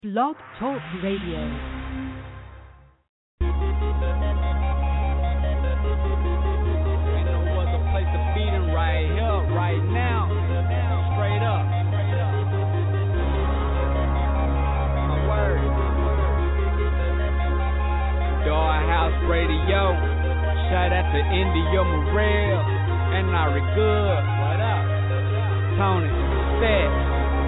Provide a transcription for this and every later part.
Blog Talk Radio. Radio, shout out to India Morel and Ari Good. What up? Tony, Seth.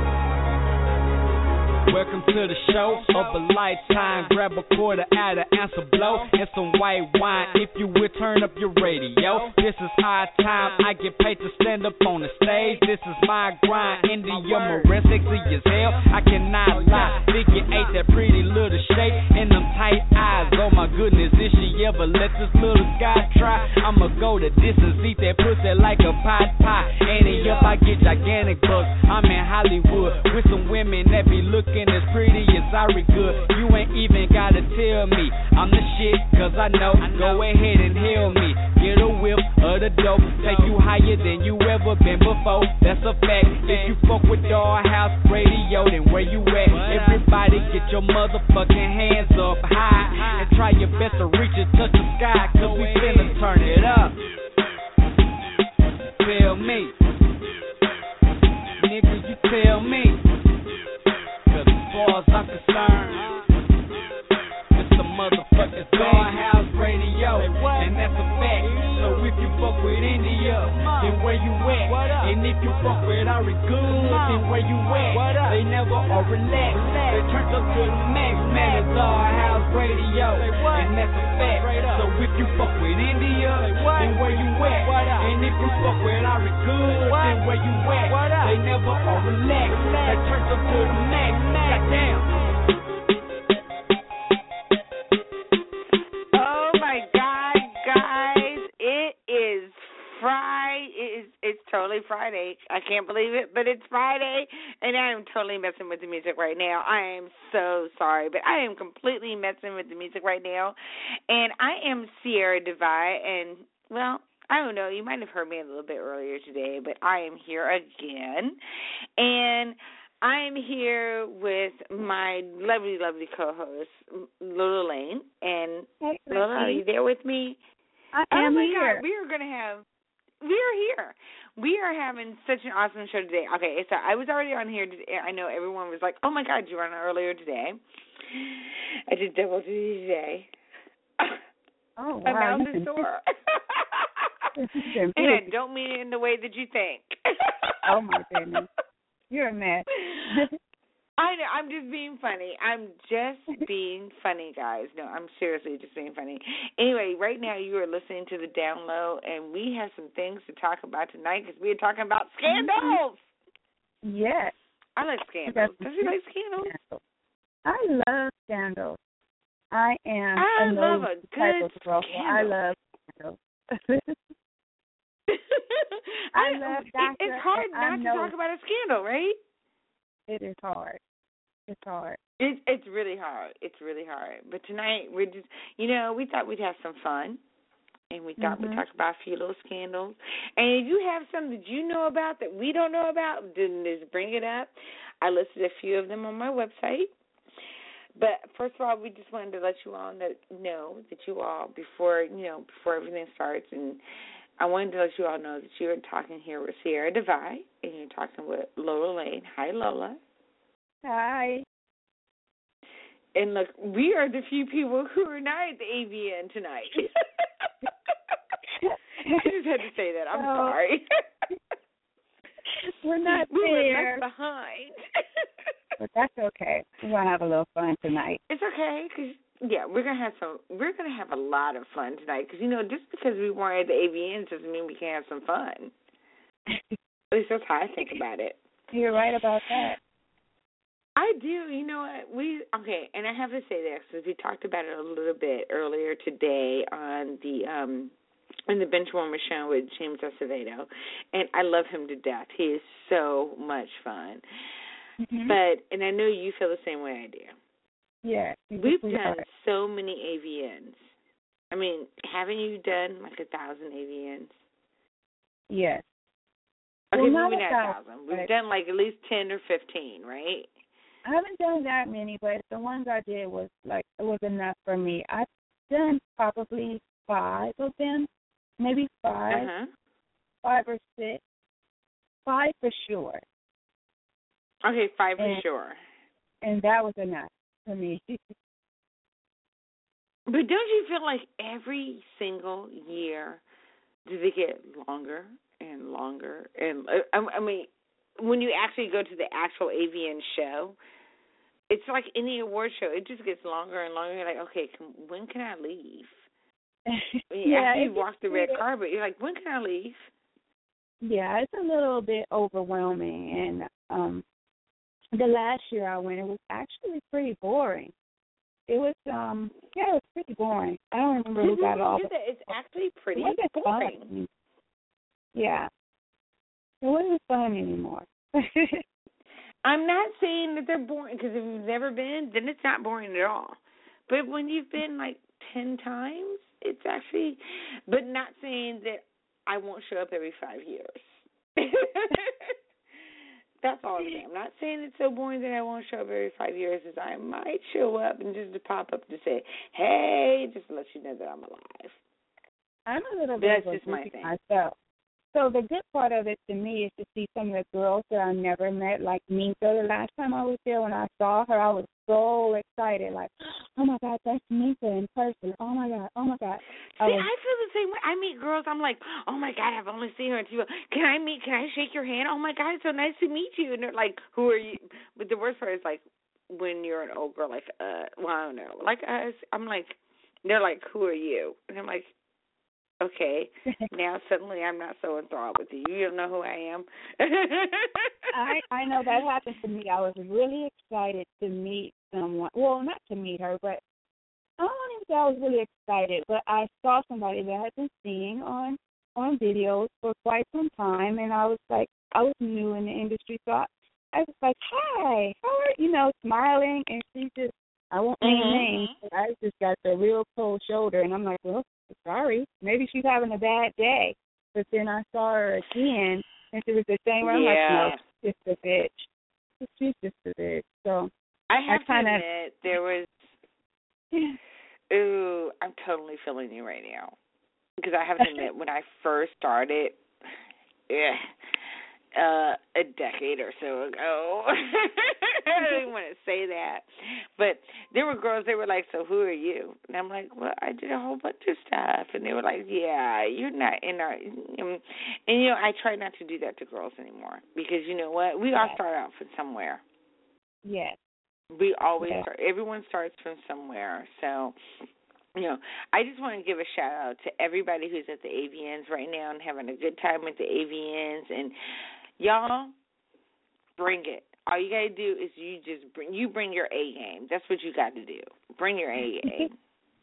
Welcome to the show of a lifetime. Grab a quarter out of answer blow and some white wine. If you will, turn up your radio. This is our time. I get paid to stand up on the stage. This is my grind. India Morel, sexy as hell. I cannot lie. Figure eight, that pretty little shape and them tight eyes. Oh my goodness, if she ever let this little guy try, I'ma go the distance, eat that pussy like a pot pie. Ain't up, I get gigantic bucks. I'm in Hollywood with some women that be looking as pretty as Ari Good. You ain't even gotta tell me I'm the shit, cause I know. Go ahead and hail me. Get a whiff of the dope. Take you higher than you ever been before. That's a fact. If you fuck with Dollhouse Radio, then where you at? Everybody get your motherfucking hands up high and try your best to reach and touch the sky, cause we finna turn it up. Tell me, nigga, you tell me. Cause as far as I'm concerned, it's the motherfucking Dollhouse Radio, and that's a fact. So if you fuck with India, then where you at? And if you fuck with Ari Good, then where you at? They never are relaxed. They turned up to the max, man. It's Dollhouse Radio, and that's a fact. So if you fuck with India, then where you at? And if you fuck with Ari Good, then where you at? They never are relaxed. They turned up to the max. Goddamn. Oh my God, guys! It is Friday. It's totally Friday. I can't believe it, but it's Friday, and I am totally messing with the music right now. I am so sorry, but I am completely messing with the music right now. And I am Sierra Divide, and, well, I don't know, you might have heard me a little bit earlier today, but I am here again. And I am here with my lovely, lovely co-host, Lola Lane. And, hey, Lola, are you there with me? I am here. God, We are here. We are having such an awesome show today. Okay, so I was already on here today. I know everyone was like, oh, my God, you were on earlier today. I did double duty today. oh, My wow. mouth is sore. And I don't mean it in the way that you think. Oh, my goodness. You're a mess. I know, I'm just being funny. I'm just being funny, guys. No, I'm seriously just being funny. Anyway, right now you are listening to The Down Low, and we have some things to talk about tonight because we are talking about scandals. Yes. I like scandals. Does you like scandals? I love scandals. I love a good scandal. I love scandals. I love gossip. It's hard not to talk about a scandal, right? It is hard. It's hard. It's really hard. It's really hard. But tonight we're just, we thought we'd have some fun, and we thought we'd talk about a few little scandals. And if you have some that you know about that we don't know about, then just bring it up. I listed a few of them on my website. But first of all, we just wanted to let you all know that you all, before everything starts, and I wanted to let you all know that you are talking here with Sierra Divide, and you're talking with Lola Lane. Hi, Lola. Hi. And look, we are the few people who are not at the AVN tonight. I just had to say that. I'm sorry. We're not we there. were left behind. But that's okay. We're gonna have a little fun tonight. It's okay, because we're gonna have a lot of fun tonight. Because just because we weren't at the AVN doesn't mean we can't have some fun. At least that's how I think about it. You're right about that. I do. You know what? And I have to say this because we talked about it a little bit earlier today on the Benchwarmer show with James Acevedo, and I love him to death. He is so much fun. Mm-hmm. And I know you feel the same way I do. Yeah. We've done so many AVNs. I mean, haven't you done like 1,000 AVNs? Yes. Okay, Well, maybe not 1,000. We've done like at least 10 or 15, right? I haven't done that many, but the ones I did was like it was enough for me. I've done probably 5 of them, maybe 5, 5 or 6, 5 for sure. Okay, 5 for sure. And that was enough for me. But don't you feel like every single year do they get longer and longer? And I mean, when you actually go to the actual AVN show, it's like any award show. It just gets longer and longer. You're like, okay, when can I leave? After you walk the red carpet, you're like, when can I leave? Yeah, it's a little bit overwhelming. And the last year I went, it was actually pretty boring. It was, it was pretty boring. I don't remember who got all. It's actually pretty boring. Fun. Yeah. It wasn't fun anymore. I'm not saying that they're boring, because if you've never been, then it's not boring at all. But when you've been like 10 times, it's actually, but not saying that I won't show up every 5 years. That's all I'm saying. I'm not saying it's so boring that I won't show up every 5 years, as I might show up and just to pop up to say, hey, just to let you know that I'm alive. I'm a little bit That's just my thing. Myself. So the good part of it to me is to see some of the girls that I never met, like Minka. The last time I was there, when I saw her, I was so excited, like, oh my God, that's Minka in person. Oh my God, oh my God. I feel the same way. I meet girls, I'm like, oh my God, I've only seen her on TV. Can I shake your hand? Oh my God, it's so nice to meet you. And they're like, who are you? But the worst part is like when you're an old girl, like, well, I don't know, like us. I'm like, they're like, who are you? And I'm like, okay, now suddenly I'm not so enthralled with you. You don't know who I am. I know that happened to me. I was really excited to meet someone. Well, not to meet her, but I don't even say I was really excited. But I saw somebody that I had been seeing on videos for quite some time, and I was like, I was new in the industry, so I was like, hi, how are you? Smiling, and she just, I won't name names, but I just got the real cold shoulder, and I'm like, well, sorry, maybe she's having a bad day. But then I saw her again, and she was the same way. I'm like, no, she's just a bitch. She's just a bitch. So I have to admit, there was, ooh, I'm totally feeling you right now. Because I have to admit, when I first started, a decade or so ago. I don't even want to say that. But there were girls, they were like, so who are you? And I'm like, well, I did a whole bunch of stuff. And they were like, yeah, you're not in our... And, I try not to do that to girls anymore. Because you know what? We all start out from somewhere. Yes. We always start. Everyone starts from somewhere. So... I just want to give a shout-out to everybody who's at the AVNs right now and having a good time at the AVNs. And, y'all, bring it. All you got to do is you bring your A game. That's what you got to do. Bring your A game.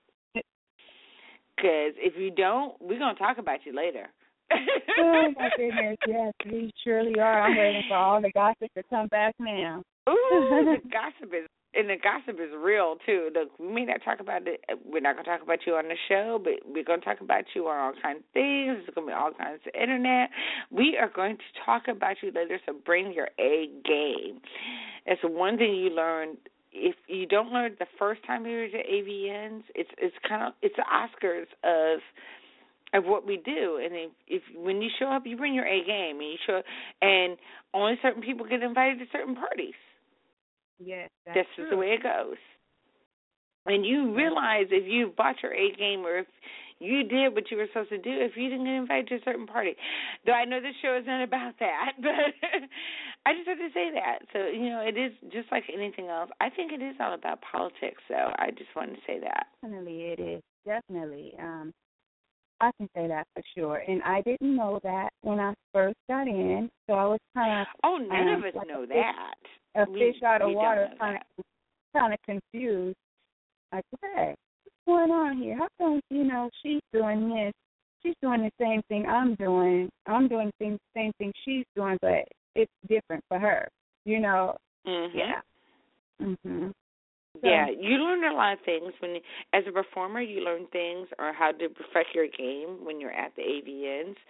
Because if you don't, we're going to talk about you later. Oh, my goodness, yes, we surely are. I'm waiting for all the gossip to come back now. Ooh, the gossip is real, too. Look, we may not talk about it. We're not going to talk about you on the show, but we're going to talk about you on all kinds of things. There's going to be all kinds of internet. We are going to talk about you later, so bring your A game. It's one thing you learn. If you don't learn it the first time you were at AVNs, it's the Oscars of what we do. And if when you show up, you bring your A game, and you show up, and only certain people get invited to certain parties. Yes, that's true. The way it goes. And you realize if you bought your A game or if you did what you were supposed to do, if you didn't get invited to a certain party. Though I know this show is not about that, but I just have to say that. So, it is just like anything else. I think it is all about politics, so I just wanted to say that. Definitely it is. Definitely. I can say that for sure. And I didn't know that when I first got in, so I was kind of... Oh, none of us know that. A fish out of water, kind of confused. Like, hey, what's going on here? How come, she's doing this? She's doing the same thing I'm doing. I'm doing the same thing she's doing, but it's different for her, Yeah. Mm-hmm. So, yeah, you learn a lot of things as a performer. You learn things or how to perfect your game when you're at the AVNs.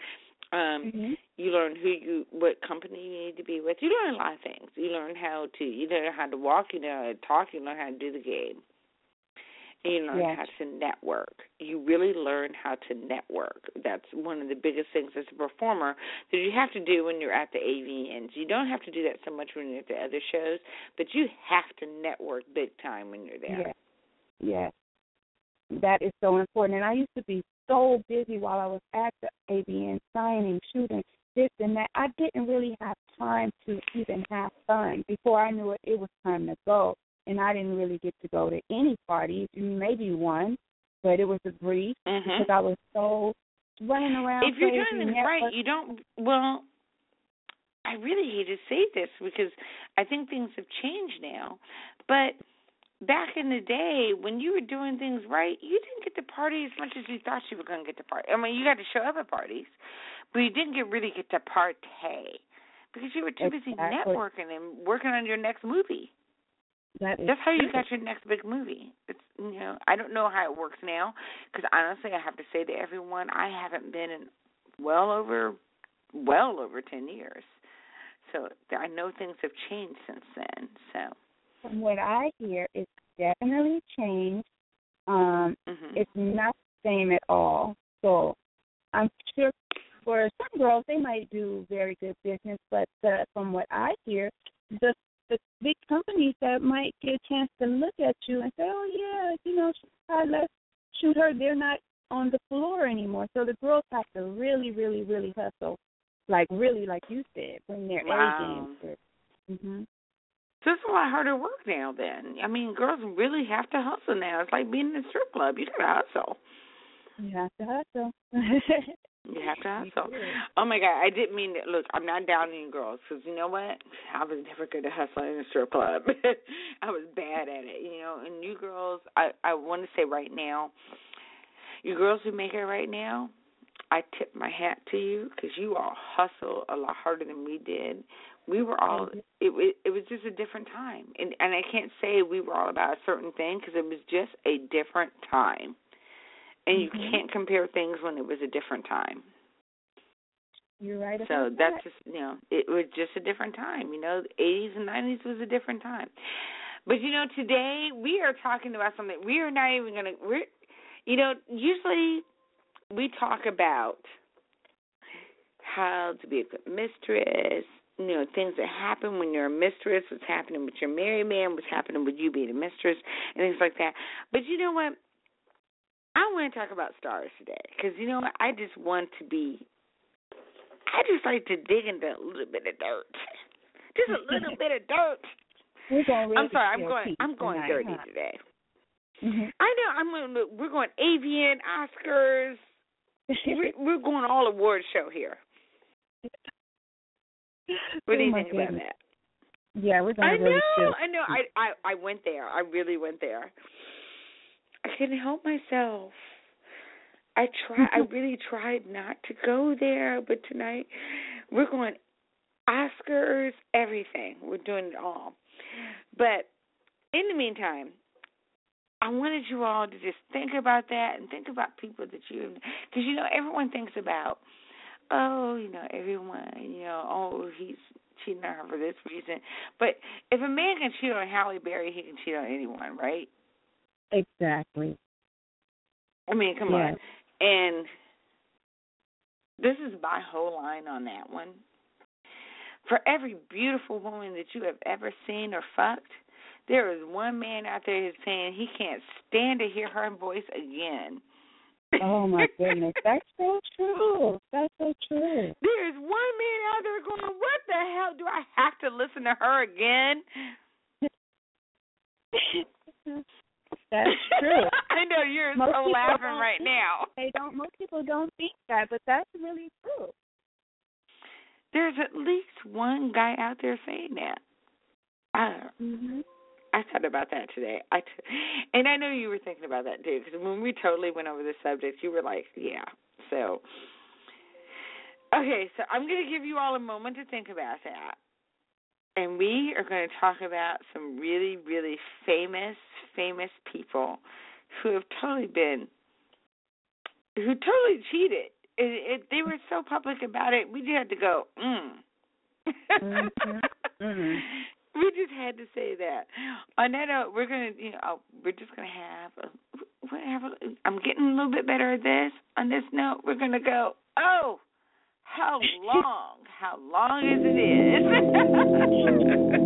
You learn what company you need to be with. You learn a lot of things. You learn how to walk, you know how to talk, you learn how to do the game. And you learn how to network. You really learn how to network. That's one of the biggest things as a performer that you have to do when you're at the AVNs. You don't have to do that so much when you're at the other shows, but you have to network big time when you're there. Yes. That is so important. And I used to be so busy while I was at the AVN, signing, shooting, this and that. I didn't really have time to even have fun. Before I knew it, it was time to go. And I didn't really get to go to any parties, maybe one, but it was a brief because I was so running around. If you're doing things right, you don't, well, I really hate to say this because I think things have changed now, but back in the day when you were doing things right, you didn't get to party as much as you thought you were going to get to party. I mean, you got to show up at parties, but you didn't really get to partay because you were too busy networking and working on your next movie. That's how you got your next big movie. It's, you know, I don't know how it works now because honestly, I have to say to everyone, I haven't been in well over 10 years. So I know things have changed since then. So from what I hear, it's definitely changed. It's not the same at all. So I'm sure for some girls they might do very good business, but from what I hear, the big companies that might get a chance to look at you and say, oh, yeah, you know, let's shoot her. They're not on the floor anymore. So the girls have to really, really, really hustle, like you said, bring their A game. So it's a lot harder work now then. I mean, girls really have to hustle now. It's like being in a strip club. You got to hustle. You have to hustle. You have to hustle. Oh, my God. I didn't mean that. Look, I'm not downing girls because you know what? I was never good at hustling in a strip club. I was bad at it, you know. And you girls, I want to say right now, you girls who make it right now, I tip my hat to you because you all hustle a lot harder than we did. We were all, it was just a different time. And I can't say we were all about a certain thing because it was just a different time. And you can't compare things when it was a different time. You're right. So that's just, you know, it was just a different time. You know, the 80s and 90s was a different time. But, you know, today we are talking about something. We are not even going to, you know, usually we talk about how to be a good mistress, you know, things that happen when you're a mistress, what's happening with your married man, what's happening with you being a mistress, and things like that. But you know what? I want to talk about stars today because, you know what, I just like to dig into a little bit of dirt. Just a little bit of dirt. I'm going dirty today. I know we're going AVN, Oscars. we're going all awards show here. What do you think about that? Yeah, we're going really chill. I know. I went there. I really went there. I couldn't help myself. I really tried not to go there, but tonight we're going Oscars, everything. We're doing it all. But in the meantime, I wanted you all to just think about that and think about people that you, because, you know, everyone thinks about, oh, you know, everyone, you know, oh, he's cheating on her for this reason. But if a man can cheat on Halle Berry, he can cheat on anyone, right? Exactly. I mean, come on. And this is my whole line on that one. For every beautiful woman that you have ever seen or fucked, there is one man out there who's saying he can't stand to hear her voice again. Oh, my goodness. That's so true. That's so true. There is one man out there going, what the hell? Do I have to listen to her again? That's true. I know you're so laughing right now. Most people don't think that, but that's really true. There's at least one guy out there saying that. I thought about that today. And I know you were thinking about that too, because when we totally went over the subject, you were like, yeah. So, okay, so I'm going to give you all a moment to think about that. And we are going to talk about some really, really famous people who have totally cheated they were so public about it. We just had to go. We just had to say that. On that note, we're just gonna I'm getting a little bit better at this. On this note, we're gonna go. Oh, how long? How long is it?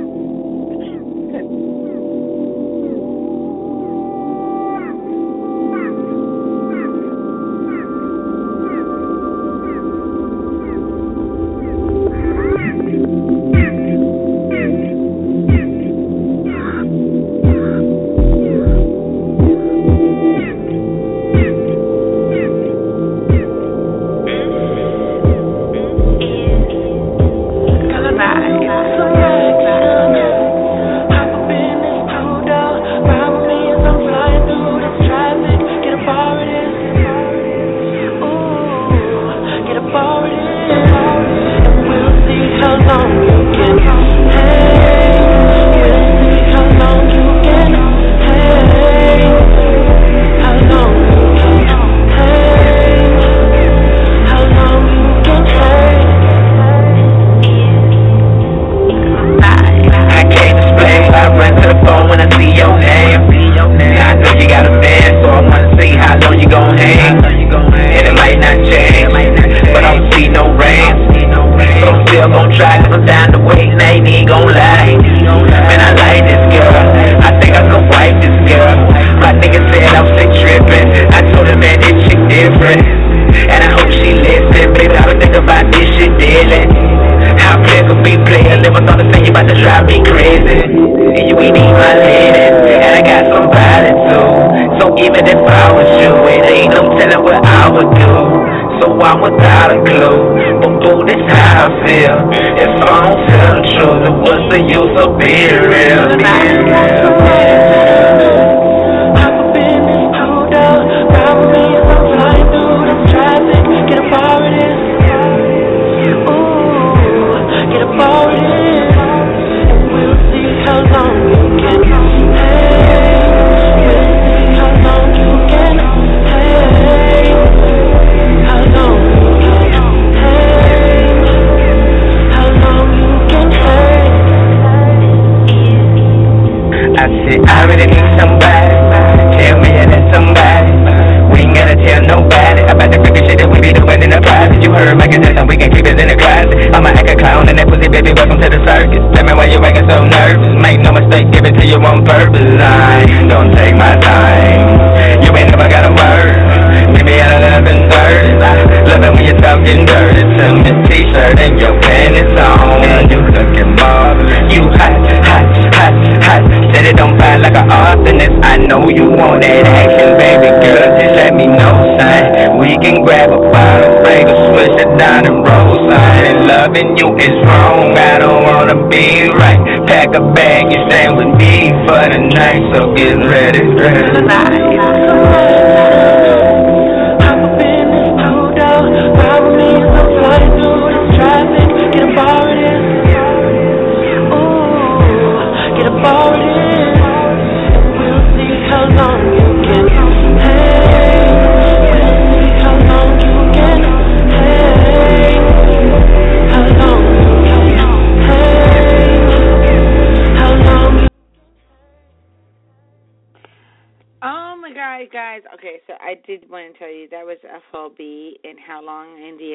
Guys, okay, so I did want to tell you that was FLB and How Long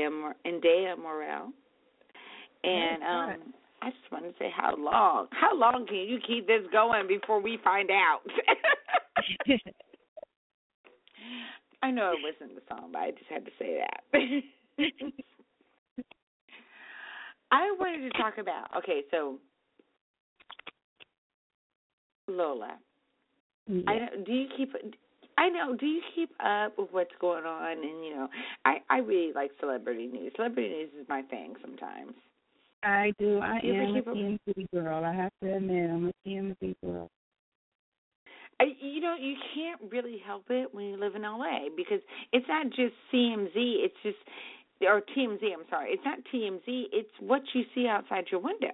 Indea Morale. And I just wanted to say how long can you keep this going before we find out? I know it wasn't the song, but I just had to say that. I wanted to talk about, okay, so Lola, yeah. Do you keep up with what's going on? And, I really like celebrity news. Celebrity news is my thing sometimes. I do. I am a TMZ girl. I have to admit, I'm a TMZ girl. You can't really help it when you live in LA because it's not just CMZ. It's just, or TMZ, I'm sorry. It's not TMZ. It's what you see outside your window.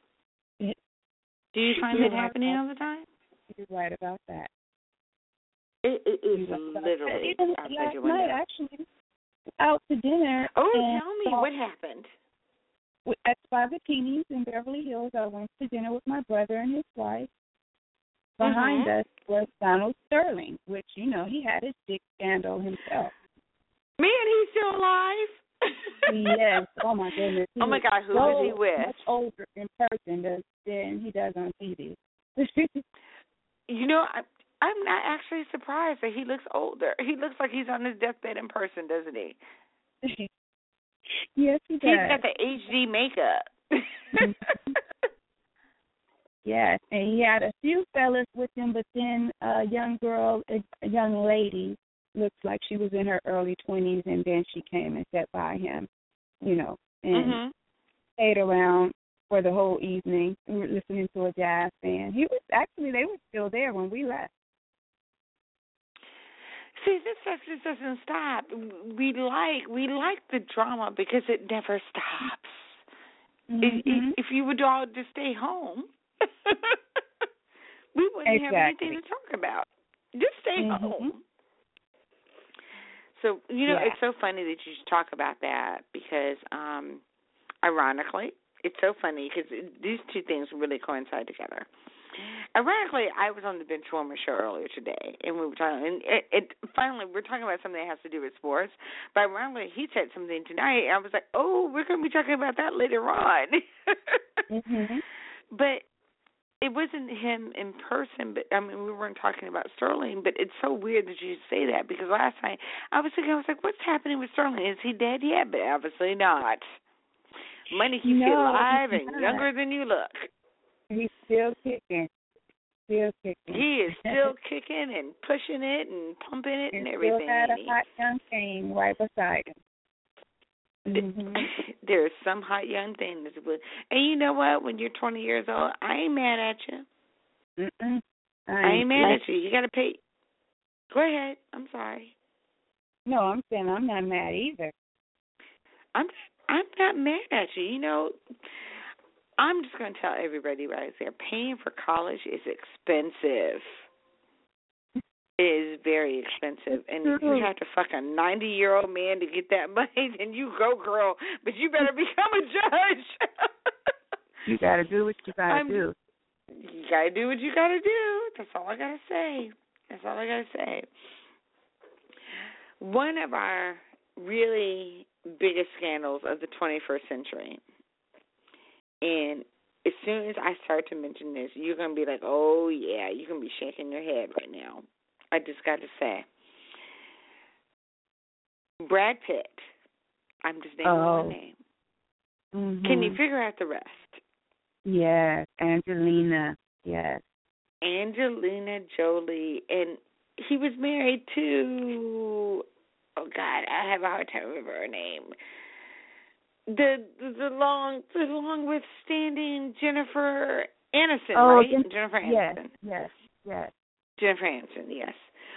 Do you find that happening all the time? You're right about that. It is literally outside your window. Last night, actually, out to dinner. Oh, and tell me what happened. At Spa Bikinis in Beverly Hills, I went to dinner with my brother and his wife. Behind us was Donald Sterling, which, you know, he had his dick scandal himself. Man, he's still alive? Yes. Oh, my goodness. Oh, my God. Who is he with? Much older in person than he does on TV. You know, I'm not actually surprised that he looks older. He looks like he's on his deathbed in person, doesn't he? Yes, he does. He's got the HD makeup. Yes, and he had a few fellas with him, but then a young girl, a young lady, looks like she was in her early 20s, and then she came and sat by him, you know, and stayed around for the whole evening. We were listening to a jazz band. They were still there when we left. See, this stuff just doesn't stop. We like the drama because it never stops. If you would all just stay home, we wouldn't have anything to talk about. Just stay home. So, you know, it's so funny that you should talk about that because, ironically, it's so funny because these two things really coincide together. Ironically, I was on the Ben Schwarmer show earlier today, and we were talking. And finally, we're talking about something that has to do with sports. But ironically, he said something tonight, and I was like, "Oh, we're going to be talking about that later on." But it wasn't him in person. But I mean, we weren't talking about Sterling. But it's so weird that you say that because last night I was like, "What's happening with Sterling? Is he dead yet?" But obviously not. Money keeps you alive and younger than you look. He's still kicking. He is still kicking and pushing it and pumping it and everything. Still got a hot young thing right beside him. There's some hot young thing that's good. And you know what? When you're 20 years old, I ain't mad at you. I ain't mad at you. You got to pay. Go ahead. I'm sorry. No, I'm saying I'm not mad either. I'm not mad at you. You know, I'm just going to tell everybody right there, paying for college is expensive. It is very expensive. And if you have to fuck a 90-year-old man to get that money, then you go, girl. But you better become a judge. You got to do what you got to do. You got to do what you got to do. That's all I got to say. That's all I got to say. One of our really biggest scandals of the 21st century, and as soon as I start to mention this, you're going to be like, oh, yeah, you're going to be shaking your head right now. I just got to say, Brad Pitt, I'm just naming one name. Can you figure out the rest? Yes, Angelina, yes. Angelina Jolie, and he was married to, oh, God, I have a hard time remembering her name. The long withstanding Jennifer Aniston, right? Jennifer Aniston. Yes. Jennifer Aniston, yes.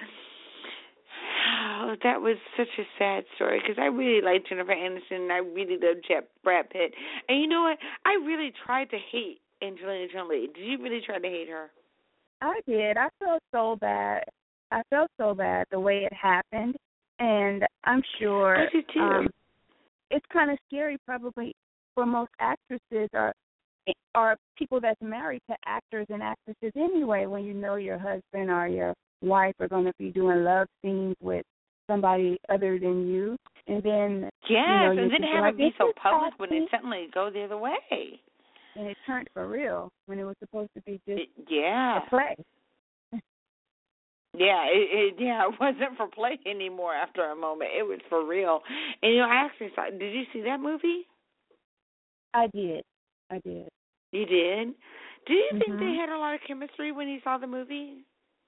Oh, that was such a sad story because I really liked Jennifer Aniston and I really loved Brad Pitt. And you know what? I really tried to hate Angelina Jolie. Did you really try to hate her? I did. I felt so bad. The way it happened, and I'm sure. I did too. It's kind of scary probably for most actresses or people that's married to actors and actresses anyway, when you know your husband or your wife are going to be doing love scenes with somebody other than you. And then, and then have it be so public when it suddenly go the other way. And it turned for real when it was supposed to be just a play. It wasn't for play anymore after a moment. It was for real. And, you know, I actually saw, did you see that movie? I did. You did? Do you think they had a lot of chemistry when you saw the movie?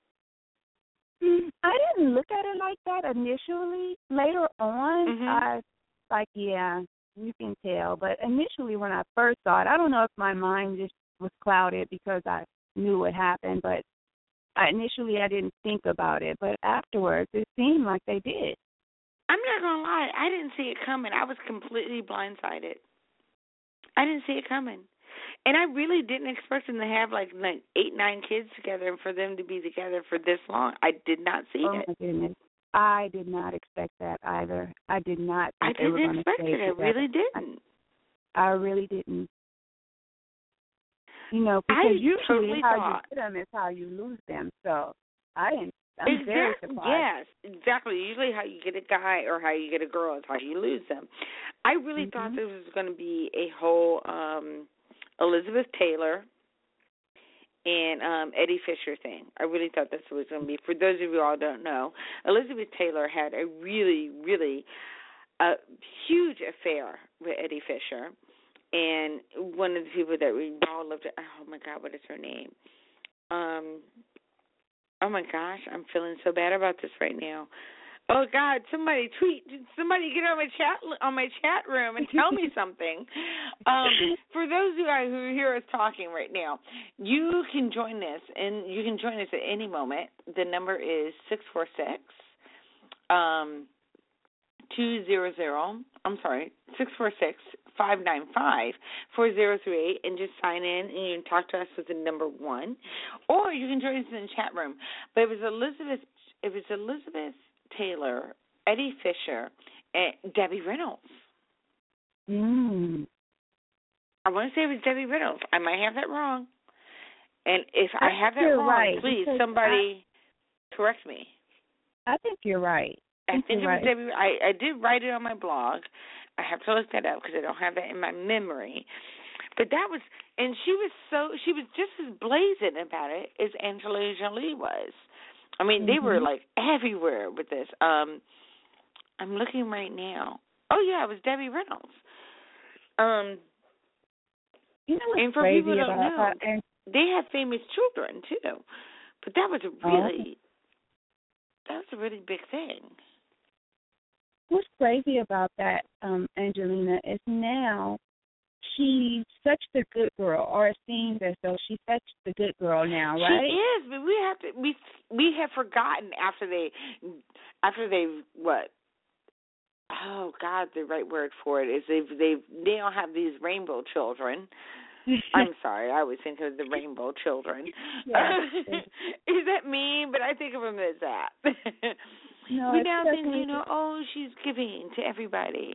I didn't look at it like that initially. Later on, I you can tell. But initially when I first saw it, I don't know if my mind just was clouded because I knew what happened, but initially I didn't think about it. But afterwards, it seemed like they did. I'm not going to lie. I didn't see it coming. I was completely blindsided. I didn't see it coming. And I really didn't expect them to have like 8, 9 kids together and for them to be together for this long. I did not see it. Oh, my goodness. I did not expect that either. I did not I think they were didn't going to expect stay it. I together. really didn't. I really didn't. You know, because I usually totally how thought. you get them is how you lose them. So I'm Exactly. very surprised. Yes, exactly. Usually, how you get a guy or how you get a girl is how you lose them. I really thought this was going to be a whole Elizabeth Taylor and Eddie Fisher thing. I really thought this was going to be. For those of you who all don't know, Elizabeth Taylor had a really, really huge affair with Eddie Fisher, and one of the people that we all loved. Oh my God, what is her name? Oh my gosh, I'm feeling so bad about this right now. Oh God, somebody get on my chat room and tell me something. For those of you guys who hear us talking right now, you can join this, and you can join us at any moment. The number is 646 595-4038, and just sign in and you can talk to us with the number 1, or you can join us in the chat room. But it was Elizabeth Taylor, Eddie Fisher, and Debbie Reynolds. I want to say it was Debbie Reynolds. I might have that wrong, and if I have that wrong, right, please somebody correct me. I think you're right. I think it was Debbie. I did write it on my blog. I have to look that up because I don't have that in my memory. But that was, and she was just as blazing about it as Angelina Jolie was. I mean, they were like everywhere with this. I'm looking right now. Oh yeah, it was Debbie Reynolds. You know what's and for crazy people who don't about know, her, they have famous children too. But that was a really big thing. What's crazy about that, Angelina, is now she's such the good girl, or it seems as though she's such the good girl now, right? She is, but we have forgotten after they what? Oh God, the right word for it is they now have these rainbow children. I'm sorry, I always think of the rainbow children. Yeah. Is that mean? But I think of them as that. No, we now think, oh, she's giving to everybody.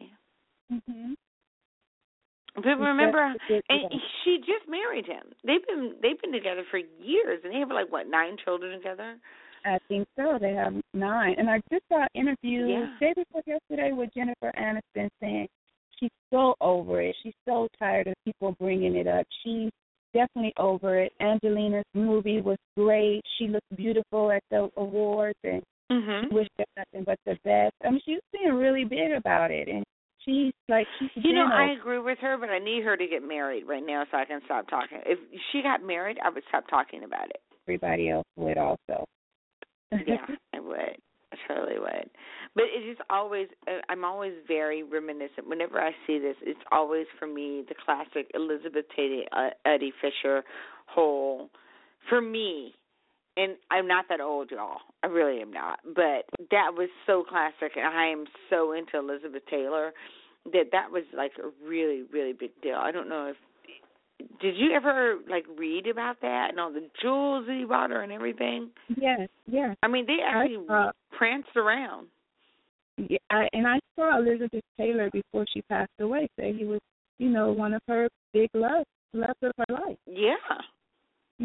But remember, and she just married him. They've been together for years, and they have 9 children together. I think so. They have 9. And I just saw an interview day before yesterday with Jennifer Aniston saying she's so over it. She's so tired of people bringing it up. She's definitely over it. Angelina's movie was great. She looked beautiful at the awards, and wished her nothing but the best. I mean, she's being really big about it, and she's I agree with her, but I need her to get married right now so I can stop talking. If she got married, I would stop talking about it. Everybody else would also. Yeah, I would. I totally would. But it is always, I'm always very reminiscent. Whenever I see this, it's always, for me, the classic Elizabeth Taylor, Eddie Fisher whole, for me. And I'm not that old, y'all. I really am not. But that was so classic, and I am so into Elizabeth Taylor that was a really, really big deal. I don't know if, did you ever, read about that and all the jewels that he bought her and everything? Yes. I mean, they actually pranced around. Yeah, I saw Elizabeth Taylor before she passed away say he was, one of her big loves of her life. Yeah.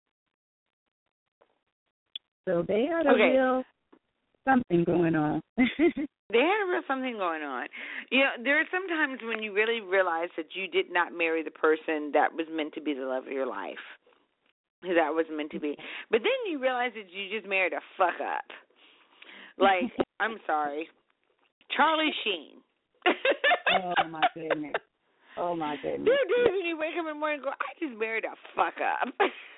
So they had a real something going on. They had a real something going on. There are some times when you really realize that you did not marry the person that was meant to be the love of your life. That was meant to be. But then you realize that you just married a fuck up. I'm sorry, Charlie Sheen. Oh, my goodness. Dude, when you wake up in the morning and go, I just married a fuck up.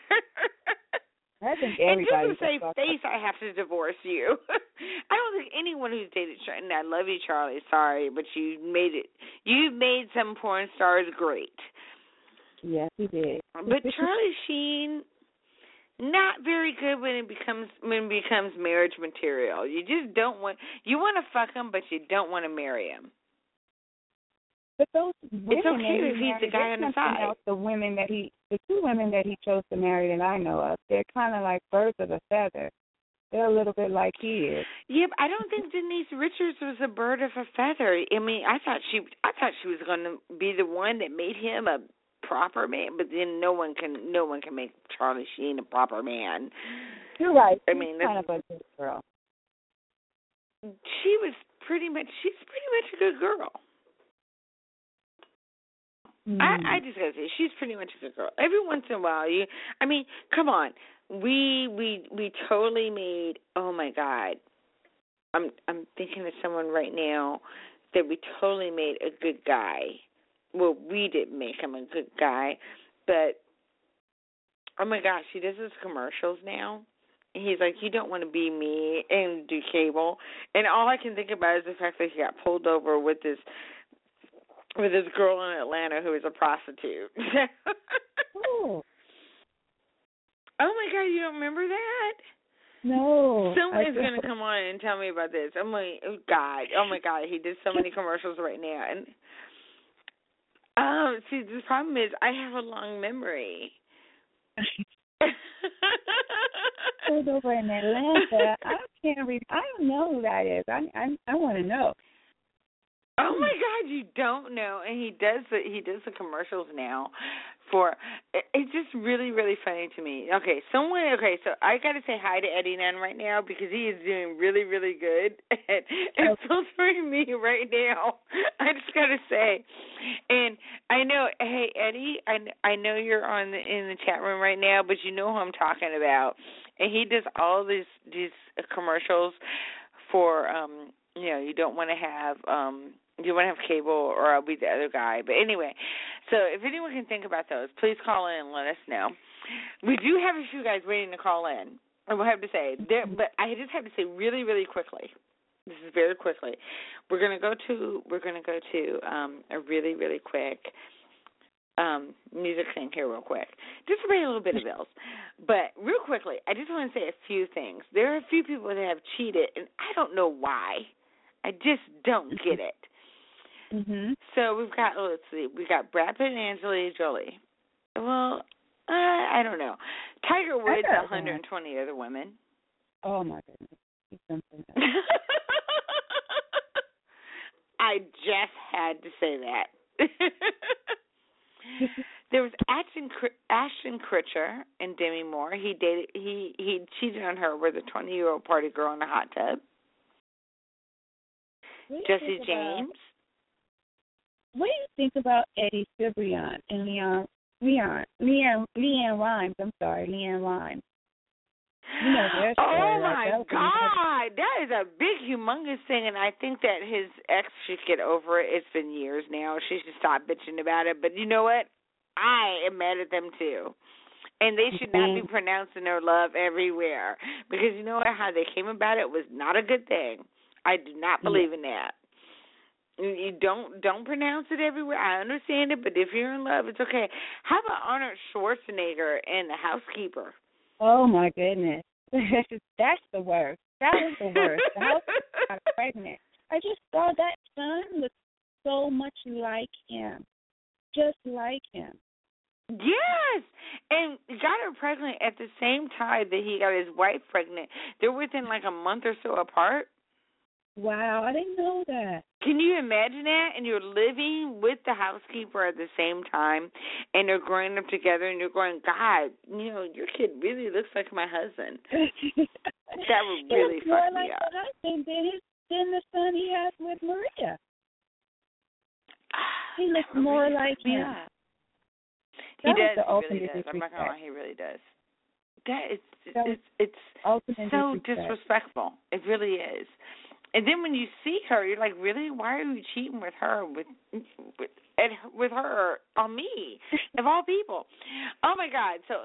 I think and everybody. just to save face, I have to divorce you. I don't think anyone who's dated Charlie, and I love you, Charlie, sorry, but you made some porn stars great. Yes, he did. But Charlie Sheen, not very good when it becomes marriage material. You just don't want to fuck him, but you don't want to marry him. But those women, it's okay if he's the guy on the side. The 2 women that he chose to marry that I know of, they're kind of like birds of a feather. They're a little bit like he is. Yeah, but I don't think Denise Richards was a bird of a feather. I mean, I thought she was going to be the one that made him a proper man, but then no one can make Charlie Sheen a proper man. You're right. I mean, kind of a good girl. She's pretty much a good girl. I just gotta say, she's pretty much a good girl. Every once in a while, come on, we totally made. Oh my God, I'm thinking of someone right now that we totally made a good guy. Well, we didn't make him a good guy, but oh my gosh, he does his commercials now. And he's like, you don't want to be me and do cable. And all I can think about is the fact that he got pulled over with this girl in Atlanta who is a prostitute. Oh. Oh my God, you don't remember that? No. Someone is going to come on and tell me about this. I'm like, oh my God, he did so many commercials right now. And see, the problem is I have a long memory. Pulled over in Atlanta. I don't know who that is. I want to know. Oh my God, you don't know, and he does the commercials now. It's just really, really funny to me. So I got to say hi to Eddie Nunn right now because he is doing really, really good at filtering me right now. I just got to say, and I know, hey Eddie, I know you're in the chat room right now, but you know who I'm talking about, and he does all these commercials for you don't want to have you want to have cable or I'll be the other guy. But anyway, so if anyone can think about those, please call in and let us know. We do have a few guys waiting to call in. I will have to say, but I just have to say really, really quickly. This is very quickly. We're gonna go to a really, really quick music thing here real quick. Just to pay a little bit of bills. But real quickly, I just want to say a few things. There are a few people that have cheated, and I don't know why. I just don't get it. Mm-hmm. So we've got Brad Pitt and Angelina Jolie. Well, I don't know. Tiger Woods, 120 other women. Oh my goodness. He's something else. I just had to say that. There was Ashton Kutcher and Demi Moore. He cheated on her with a 20-year-old party girl in a hot tub. Jesse James. What do you think about Eddie Cibrian and Leanne Rimes? I'm sorry, Leanne Rimes. Oh my God, that is a big, humongous thing, and I think that his ex should get over it. It's been years now. She should stop bitching about it. But you know what? I am mad at them too. And they should not be pronouncing their love everywhere. Because you know what? How they came about it was not a good thing. I do not believe in that. You don't pronounce it everywhere. I understand it, but if you're in love, it's okay. How about Arnold Schwarzenegger and The Housekeeper? Oh my goodness, that's the worst. That was the worst. The housekeeper got pregnant. I just saw that son look so much like him, just like him. Yes, and got her pregnant at the same time that he got his wife pregnant. They're within like a month or so apart. Wow, I didn't know that. Can you imagine that? And you're living with the housekeeper at the same time, and they're growing up together, and you're going, God, your kid really looks like my husband. That would really fuck me up. The husband than the son he has with Maria. He looks more like him. Yeah. He does. He really does. I'm not gonna lie, he really does. It's so disrespectful. It really is. And then when you see her, you're like, really? Why are you cheating with her with her on me, of all people? Oh my God! So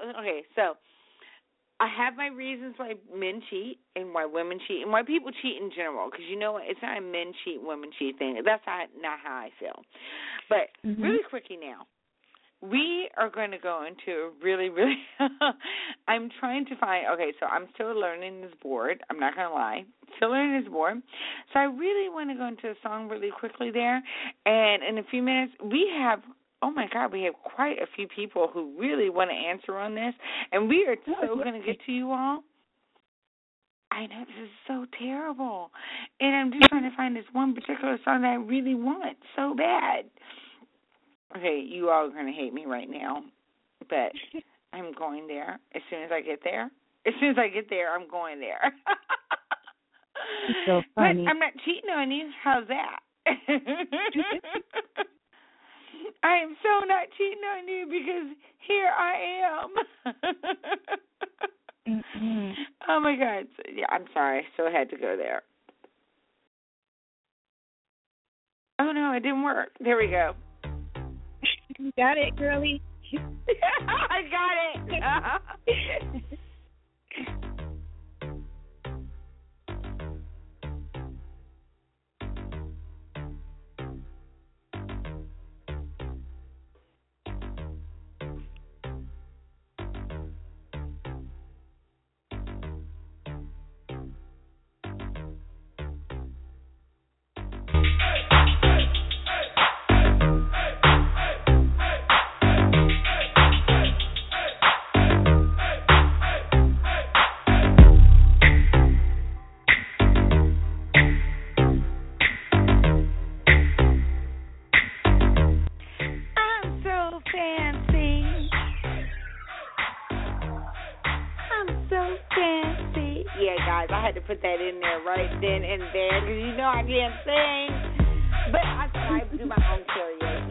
I have my reasons why men cheat and why women cheat and why people cheat in general. Because you know what? It's not a men cheat, women cheat thing. That's not how I feel. But really quickly now. We are going to go into a really, really, I'm trying to find, so I'm still learning this board. I'm not going to lie. Still learning this board. So I really want to go into a song really quickly there. And in a few minutes, we have quite a few people who really want to answer on this. And we are so going to get to you all. I I know this is so terrible. And I'm just trying to find this one particular song that I really want so bad. Okay, you all are going to hate me right now, but I'm going there as soon as I get there. As soon as I get there, I'm going there. It's so funny. But I'm not cheating on you. How's that? I am so not cheating on you because here I am. Oh, my God. Yeah, I'm sorry. So I had to go there. Oh, no, it didn't work. There we go. You got it, girlie. I got it. Put that in there right then and there because you know I can't sing, but I do my own karaoke.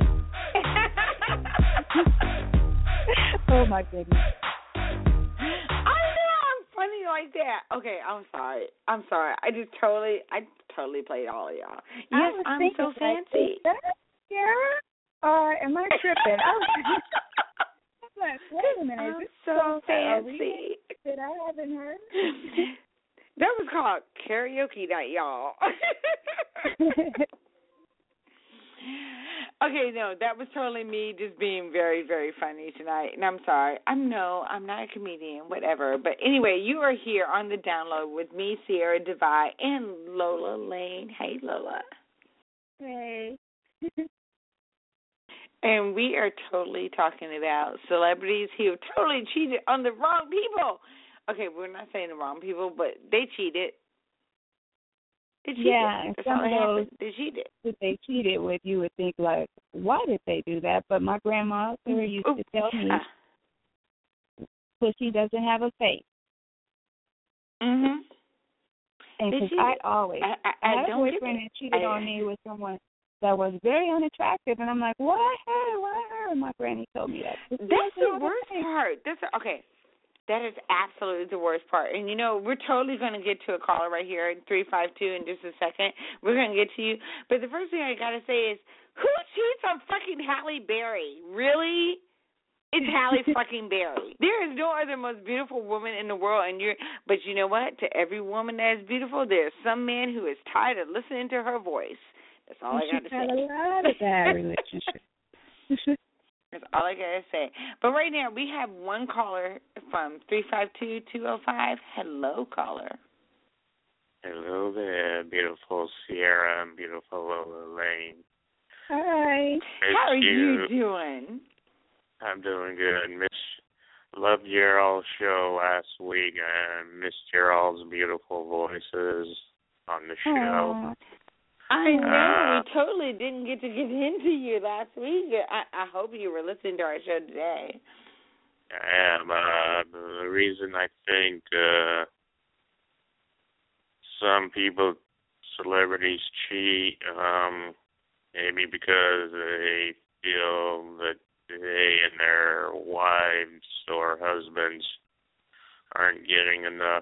Oh my goodness! I know I'm funny like that. Okay, I'm sorry. I totally played all of y'all. Yes, I'm so fancy. Yeah. Am I tripping? I'm like, wait a minute. I'm so fancy. That I haven't heard. That was called karaoke night, y'all. Okay, no, that was totally me just being very, very funny tonight. And I'm sorry. I'm not a comedian, whatever. But anyway, you are here on the download with me, Sierra Divide, and Lola Lane. Hey, Lola. Hey. And we are totally talking about celebrities who have totally cheated on the wrong people. Okay, we're not saying the wrong people, but they cheated. They cheated. Yeah, that's all that happened. They cheated. If they cheated with, you would think, like, why did they do that? But my grandma used to tell me, pussy doesn't have a face. Mhm. And because I had a boyfriend that cheated on me with someone that was very unattractive, and I'm like, why her? And my granny told me that. That's the worst part. Okay. That is absolutely the worst part. And, you know, we're totally going to get to a caller right here at 352 in just a second. We're going to get to you. But the first thing I got to say is, who cheats on fucking Halle Berry? Really? It's Halle fucking Berry. There is no other most beautiful woman in the world. But you know what? To every woman that is beautiful, there's some man who is tired of listening to her voice. That's all I got to say. She's had a lot of bad relationships. That's all I got to say. But right now, we have one caller from 352-205. Hello, caller. Hello there, beautiful Sierra and beautiful Lola Lane. Hi. How are you doing? I'm doing good. Loved your all show last week and missed your all's beautiful voices on the show. Aww. I know. We totally didn't get into you last week. I hope you were listening to our show today. I am. The reason I think some people, celebrities cheat, maybe because they feel that they and their wives or husbands aren't getting enough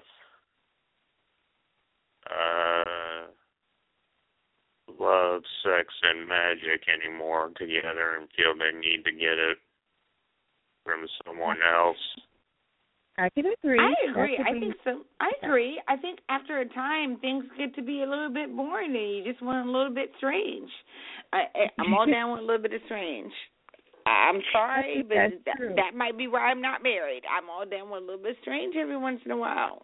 love, sex, and magic anymore together and feel they need to get it from someone else. I can agree. I agree. I think so. I agree. I think after a time, things get to be a little bit boring and you just want a little bit strange. I'm all down with a little bit of strange. I'm sorry, but that might be why I'm not married. I'm all down with a little bit strange every once in a while.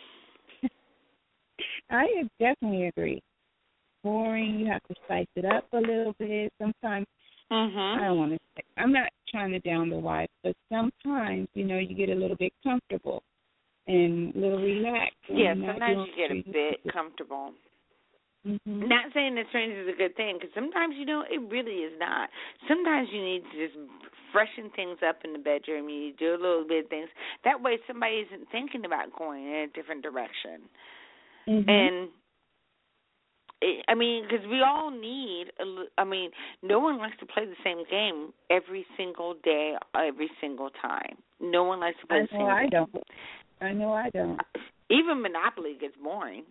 I definitely agree. Boring. You have to spice it up a little bit. Sometimes I don't want to say. I'm not trying to down the wife, but sometimes you get a little bit comfortable, and a little relaxed. Yeah, sometimes you get a bit comfortable. Mm-hmm. Not saying that strange is a good thing, because sometimes, it really is not. Sometimes you need to just freshen things up in the bedroom. You need to do a little bit of things. That way somebody isn't thinking about going in a different direction. Mm-hmm. And, because we all need, no one likes to play the same game every single day, every single time. No one likes to play the same game. I know I don't. Even Monopoly gets boring.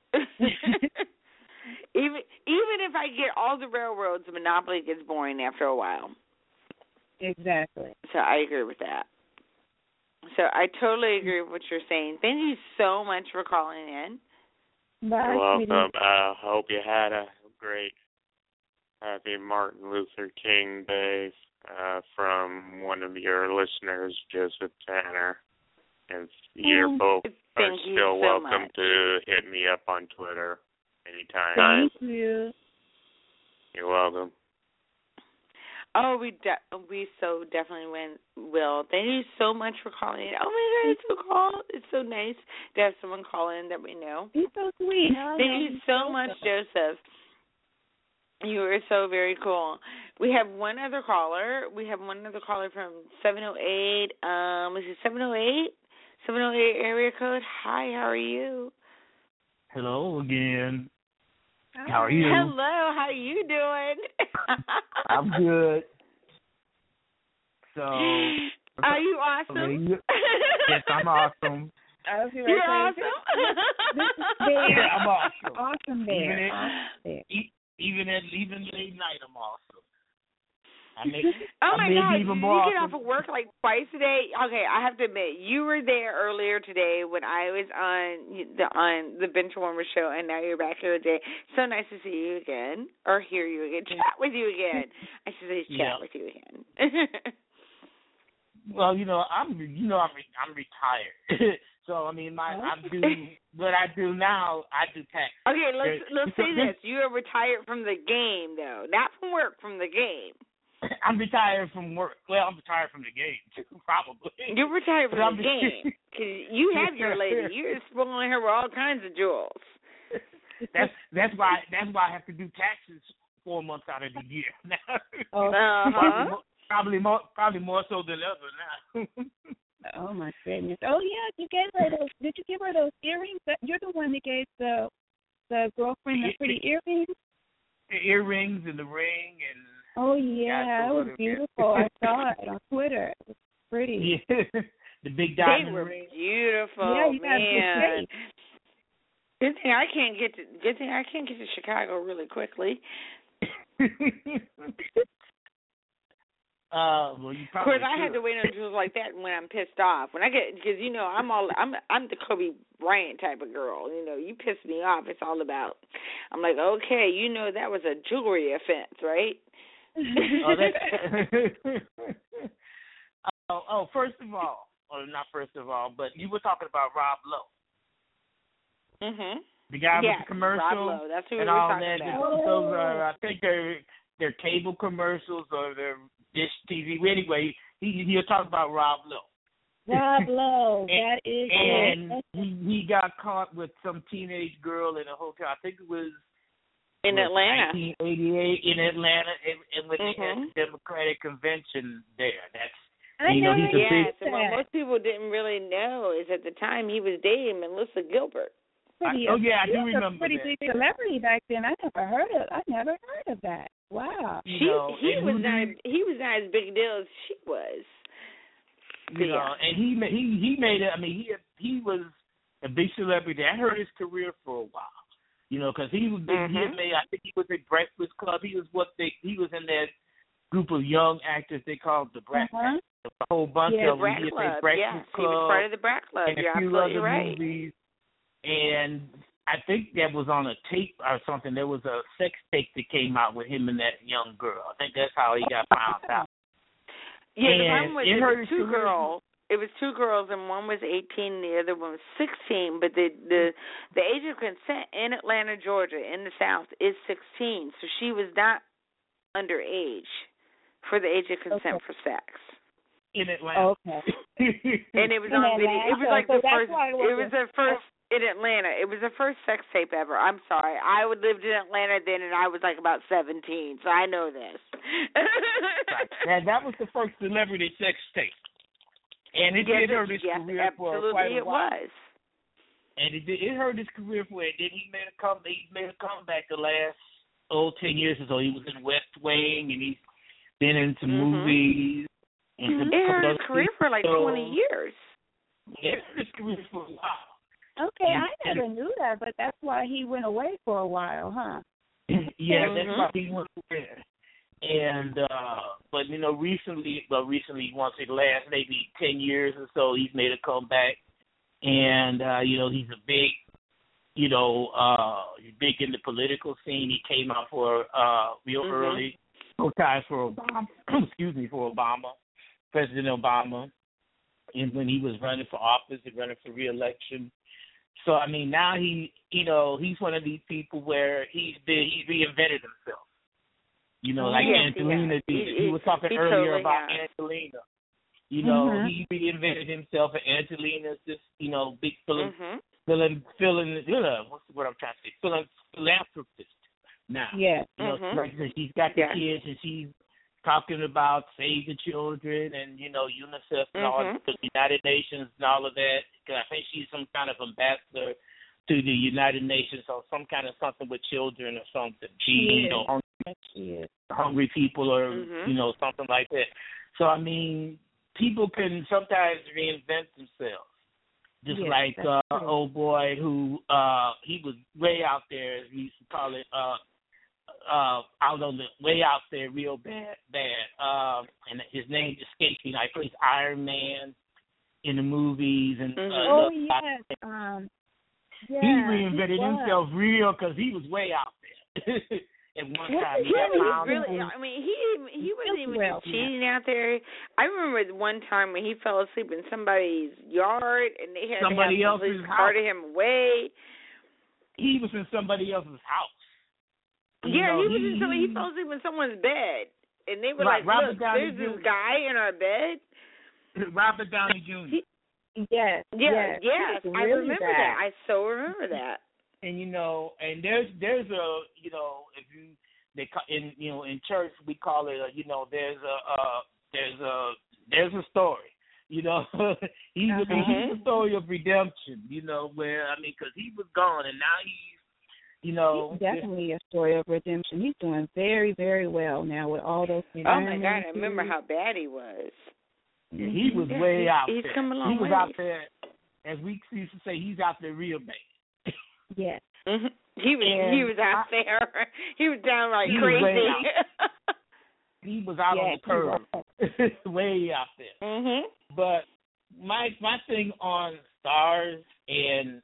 Even if I get all the railroads, Monopoly gets boring after a while. Exactly. So I agree with that. So I totally agree with what you're saying. Thank you so much for calling in. Bye, You're welcome. sweetie. I hope you had a great happy Martin Luther King Day from one of your listeners, Joseph Tanner. And you're both are still welcome to hit me up on Twitter anytime. Thank you. You're welcome. Oh, we so definitely will. Thank you so much for calling in. Oh my God, it's so nice to have someone call in that we know. He's so sweet. Thank you so much, Joseph. You are so very cool. We have one other caller. From 708. Is it 708? 708 area code. Hi, how are you? Hello again. Hi. How are you? Hello, how are you doing? I'm good. So, are you awesome? Yes, I'm awesome. You're awesome? This is Bear. I'm awesome. Awesome Bear. Even late night, I'm awesome. Oh my God! Did you awesome. get off of work like twice a day? Okay, I have to admit, you were there earlier today when I was on the Bench Warmer show, and now you're back here today. So nice to see you again, or hear you again, chat with you again. I should say chat with you again. Well, I'm retired. So I do what I do now. I do tax. Okay, let's say this: you are retired from the game, though, not from work, from the game. I'm retired from work. Well, I'm retired from the game too, probably. You're retired from the game because you have your lady. You're spoiling her with all kinds of jewels. That's why I have to do taxes 4 months out of the year now. Probably more so than ever now. Oh my goodness! Oh yeah, you gave her those. Did you give her those earrings? You're the one that gave the girlfriend the pretty earrings. The earrings and the ring and. Oh yeah, it was beautiful. I saw it on Twitter. It was pretty. Yeah, the big diamond. They were ring. Beautiful. Yeah, you man. Good thing I can't get to Chicago really quickly. Well, you probably. Of course, I had to wait until like that when I'm pissed off. When I get, because I'm the Kobe Bryant type of girl. You piss me off, it's all about. I'm like, okay, that was a jewelry offense, right? First of all, or not first of all, but you were talking about Rob Lowe. Mhm. The guy with the commercial. Rob Lowe. That's who and we were all talking that. about. Those are, I think they're cable commercials or they're dish TV. Anyway, he'll talk about Rob Lowe. Rob Lowe, that is. And he got caught with some teenage girl in a hotel. I think it was. In Atlanta. 1988 in Atlanta, and when they had the Democratic Convention there. That's he's a big. And what most people didn't really know is at the time he was dating Melissa Gilbert. I do remember pretty that. big celebrity back then. I never heard of that. Wow. He was not as big a deal as she was. And he made it. He was a big celebrity. That hurt his career for a while. Because he had made. I think he was at Breakfast Club. He was in that group of young actors they called the Brat. A whole bunch of them. Brat He Club. Breakfast Club. He was part of the Brat Club. And You're a few absolutely other right. movies. And I think that was on a tape or something. There was a sex tape that came out with him and that young girl. I think that's how he got found out. Yeah, the one was it was two girls. It was two girls, and one was 18 and the other one was 16. But the age of consent in Atlanta, Georgia, in the South, is 16. So she was not underage for the age of consent for sex. in Atlanta. Okay. And it was In on video. It was Atlanta, like so the that's first. why it It was was the first in Atlanta. It was the first sex tape ever. I'm sorry. I lived in Atlanta then, and I was like about 17, so I know this. Right. And that was the first celebrity sex tape, and it did hurt his career for quite a while. Absolutely, it was. And it hurt his career for it. Then he made a comeback the last 10 years or so. He was in West Wing, and he's been in some movies. And it hurt his career for like 20 years. Yeah, it hurt his career for a while. Okay, I never knew that, but that's why he went away for a while, huh? Yeah, that's why he went away. And but recently, once in the last maybe 10 years or so, he's made a comeback. And he's a big, big in the political scene. He came out for real early, no ties for Obama. For Obama, President Obama, and when he was running for office and running for re-election. So I mean, now he's one of these people where he's reinvented himself. Like Angelina did. He was talking earlier about Angelina. He reinvented himself, and Angelina's this, big philanthropist now. Yeah. She's got the kids, and she's talking about Save the Children and, UNICEF and all the United Nations and all of that. Cause I think she's some kind of ambassador to the United Nations or some kind of something with children or something. Hungry people or, something like that. So, I mean, people can sometimes reinvent themselves. Just like old boy who he was way out there, as we used to call it, out on the way out there real bad. And his name escapes me. He plays Iron Man in the movies and he reinvented himself real because he was way out there. At one time, he wasn't even cheating out there. I remember one time when he fell asleep in somebody's yard and they had somebody to have else's police house. carted him away. He was in somebody else's house. He fell asleep in someone's bed, and they were like, Robert "Look, Downey there's Jr. this guy in our bed." Robert Downey Jr. Yes. I remember that. I so remember that. And and there's a if you in church we call it there's a story. He's a story of redemption. Where because he was gone and now he's definitely a story of redemption. He's doing very, very well now with all those things. Oh my God, I remember how bad he was. Yeah, he was way out there. He's come a long way. He was out there, as we used to say, he's out there real bad. Yes. Mm-hmm. He was out there. He was downright crazy. He was out on the curb, way out there. Mm-hmm. But my thing on stars and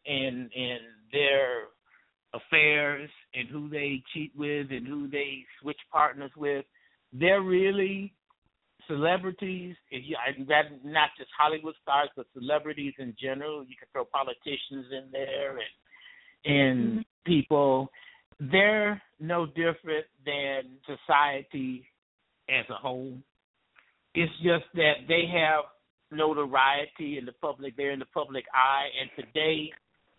their affairs and who they cheat with and who they switch partners with, they're really celebrities, and not just Hollywood stars, but celebrities in general. You can throw politicians in there and people. They're no different than society as a whole. It's just that they have notoriety in the public. They're in the public eye, and today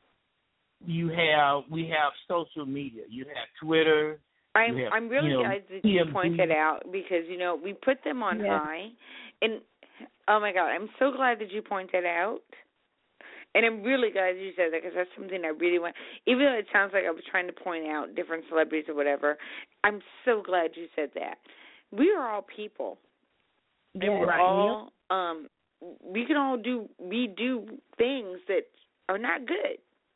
we have social media. You have Twitter. I'm really glad that you point that out because we put them on high, and oh my God, I'm so glad that you point that out. And I'm really glad you said that because that's something I really want. Even though it sounds like I was trying to point out different celebrities or whatever, I'm so glad you said that. We are all people. And we're all, we do things that are not good.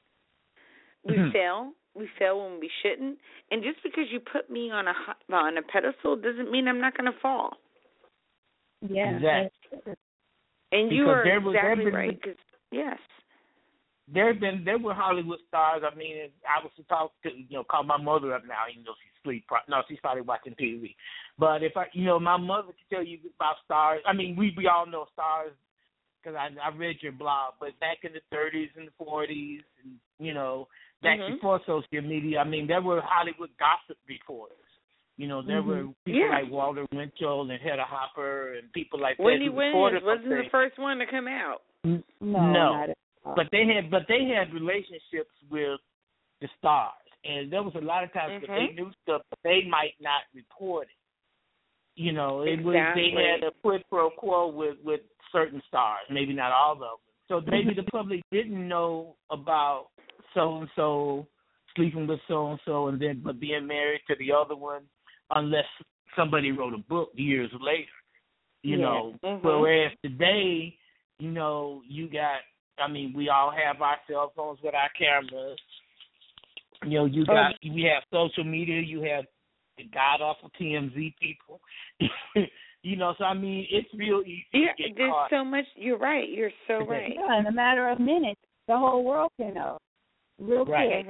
We fail. We fail when we shouldn't. And just because you put me on a pedestal doesn't mean I'm not going to fall. Yeah. Exactly. And you are exactly right. Cause, yes. There were Hollywood stars. I mean, I was to talk to, call my mother up now, even though she's asleep. No, she's probably watching TV. But if my mother could tell you about stars. I mean, we all know stars because I read your blog. But back in the 30s and the 40s, and back before social media, I mean, there were Hollywood gossip reporters. You know, there were people like Walter Winchell and Hedda Hopper and people like that. Wendy Williams wasn't the first one to come out. No. But they had relationships with the stars, and there was a lot of times that they knew stuff, but they might not report it. You know, it was they had a quid pro quo with certain stars, maybe not all of them. So maybe the public didn't know about so and so sleeping with so and so, and then but being married to the other one, unless somebody wrote a book years later. You know, whereas today, you know, you got. I mean, we all have our cell phones with our cameras. You know, we have social media. You have the god awful TMZ people. You know, so I mean, it's real easy. Yeah, to get there's caught so much. You're right. You're so right. Yeah, in a matter of minutes, the whole world can know. Real quick.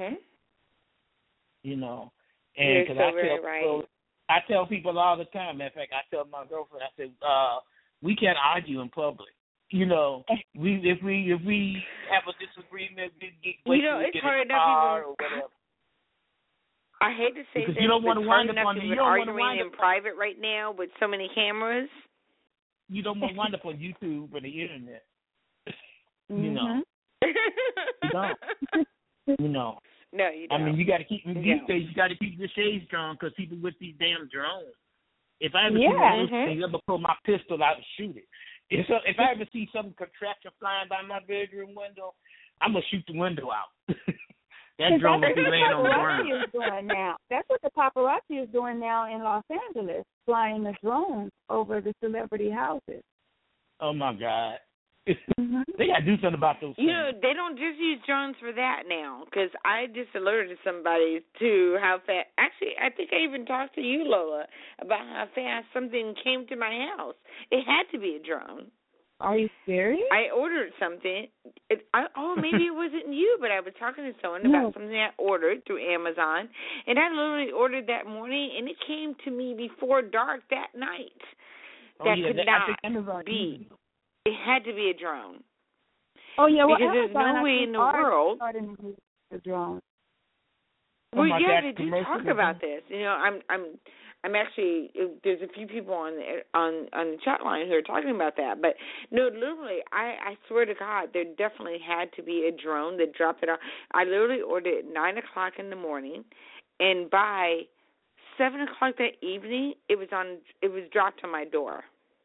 You know, and you're so very right. I tell people all the time. In fact, I tell my girlfriend, I said, we can't argue in public. You know, if we have a disagreement, it's hard enough or whatever. I hate to say because this, you don't want to wind up on arguing in private right now with so many cameras. You don't want to wind up on YouTube or the internet. You know, you don't. You know. No, you don't. I mean, you got to keep these days. You got to keep your shades drawn because people with these damn drones. If I ever see one of those things, I'm gonna pull my pistol out and shoot it. If I ever see some contraption flying by my bedroom window, I'm going to shoot the window out. That drone will be laying on the ground. That's what the paparazzi is doing now in Los Angeles, flying the drones over the celebrity houses. Oh, my God. They got to do something about those things. You know, they don't just use drones for that now, because I just alerted somebody to how fast. Actually, I think I even talked to you, Lola, about how fast something came to my house. It had to be a drone. Are you serious? I ordered something. Maybe it wasn't you, but I was talking to someone about something I ordered through Amazon, and I literally ordered that morning, and it came to me before dark that night. That could not be. It had to be a drone. Oh yeah, well, because there's no way in the world. The drone. Well, they do talk about this. You know, I'm actually. There's a few people on the chat line who are talking about that. But no, literally, I swear to God, there definitely had to be a drone that dropped it off. I literally ordered it at 9:00 in the morning, and by 7:00 that evening, it was dropped on my door.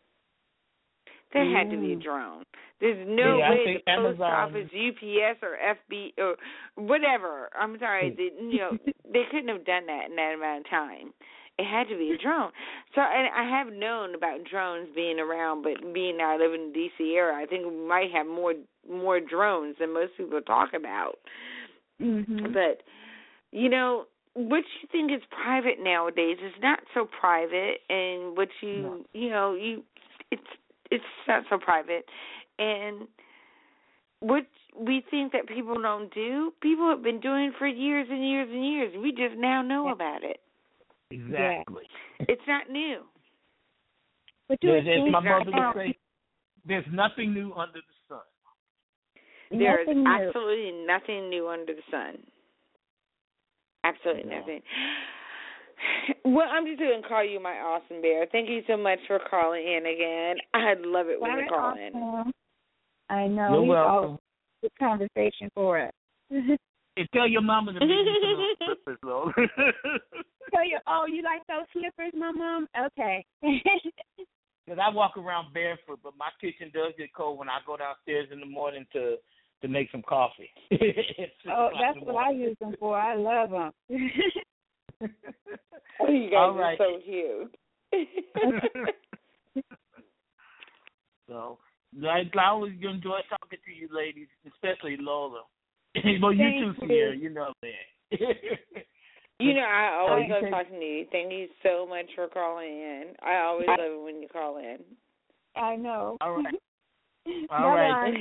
There had to be a drone. There's no way the Post Office, UPS, or FB, or whatever. I'm sorry, they couldn't have done that in that amount of time. It had to be a drone. So, and I have known about drones being around, but being I live in the D.C. area, I think we might have more drones than most people talk about. But, you know, what you think is private nowadays is not so private, and what it's not so private. And what we think that people don't do, people have been doing for years and years and years. We just now know about it. Exactly. It's not new. But as my mother would say, there's nothing new under the sun. There's absolutely nothing new under the sun. Absolutely nothing. Well, I'm just going to call you my awesome bear. Thank you so much for calling in again. I love it when you call in. I know. You're welcome. Good conversation for us. And tell your mama to make you some little slippers, though. You like those slippers, my mom? Okay. Because I walk around barefoot, but my kitchen does get cold when I go downstairs in the morning to make some coffee. That's what I use them for. I love them. You guys are so cute. So, I always enjoy talking to you ladies, especially Lola. Well, you too, Sierra. You know that. You know, I always love talking to you. Thank you so much for calling in. I always love it when you call in. I know. All right. All right.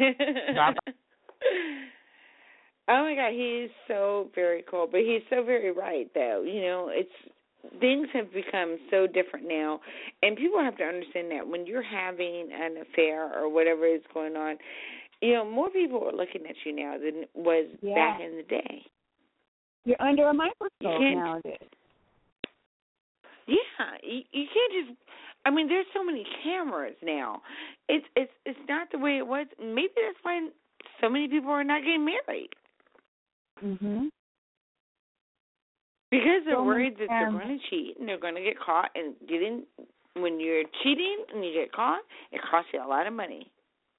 Oh my God, he is so very cool, but he's so very right, though. You know, things have become so different now, and people have to understand that when you're having an affair or whatever is going on, you know, more people are looking at you now than was back in the day. You're under a microscope nowadays. Yeah, you can't just. I mean, there's so many cameras now. It's not the way it was. Maybe that's why so many people are not getting married. Mhm. Because they're So worried many that they're cameras. going to cheat and they're going to get caught. And when you're cheating and you get caught, it costs you a lot of money.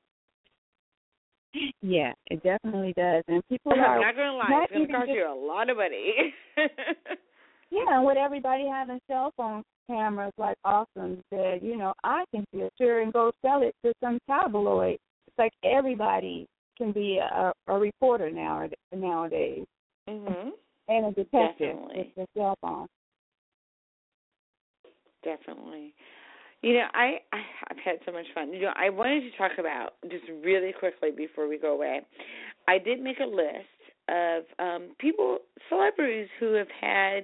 Yeah, it definitely does. And people I'm are not going to lie. not It's going to even cost just, you a lot of money. yeah, and with everybody having cell phone cameras, like Awesome said, I can feel sure and go sell it to some tabloid. It's like everybody can be a reporter nowadays. Mhm. And a detective Definitely. with a cell phone. Definitely. I've had so much fun. I wanted to talk about, just really quickly before we go away, I did make a list of celebrities who have had